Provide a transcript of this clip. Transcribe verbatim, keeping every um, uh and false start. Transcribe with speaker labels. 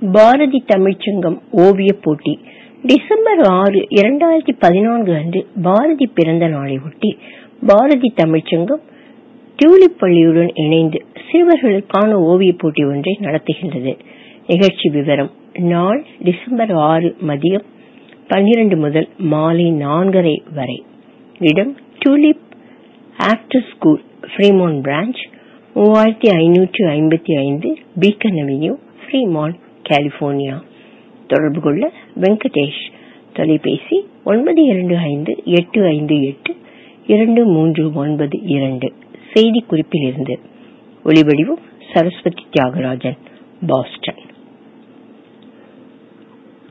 Speaker 1: பாரதி தமிழ்ச்சங்கம் ஓவிய போட்டி டிசம்பர் ஆறு இரண்டாயிரத்தி பதினான்கு அன்று பாரதி பிறந்த நாளை ஒட்டி பாரதி தமிழ்ச்சங்கம் டியூலிப் பள்ளியுடன் இணைந்து சிறுவர்களுக்கான ஓவிய போட்டி ஒன்றை நடத்துகின்றது. நிகழ்ச்சி விவரம்: நாள் டிசம்பர் ஆறு மதியம் பன்னிரண்டு முதல் மாலை நான்கரை வரை. இடம் tulip actor school, Freeman branch, மூவாயிரத்தி ஐநூற்று ஐம்பத்தி ஐந்து பீக்கன் அவென்யூ, ஃப்ரீமான், கலிபோர்னியா. தொடர்பு கொள்ள வெங்கடேஷ். தொலைபேசி ஒன்பது இரண்டு ஐந்து எட்டு ஐந்து எட்டு இரண்டு மூன்று ஒன்பது இரண்டு. செய்தி குறிப்பில் இருந்து. ஒலிவடிவம் சரஸ்வதி தியாகராஜன், பாஸ்டன்.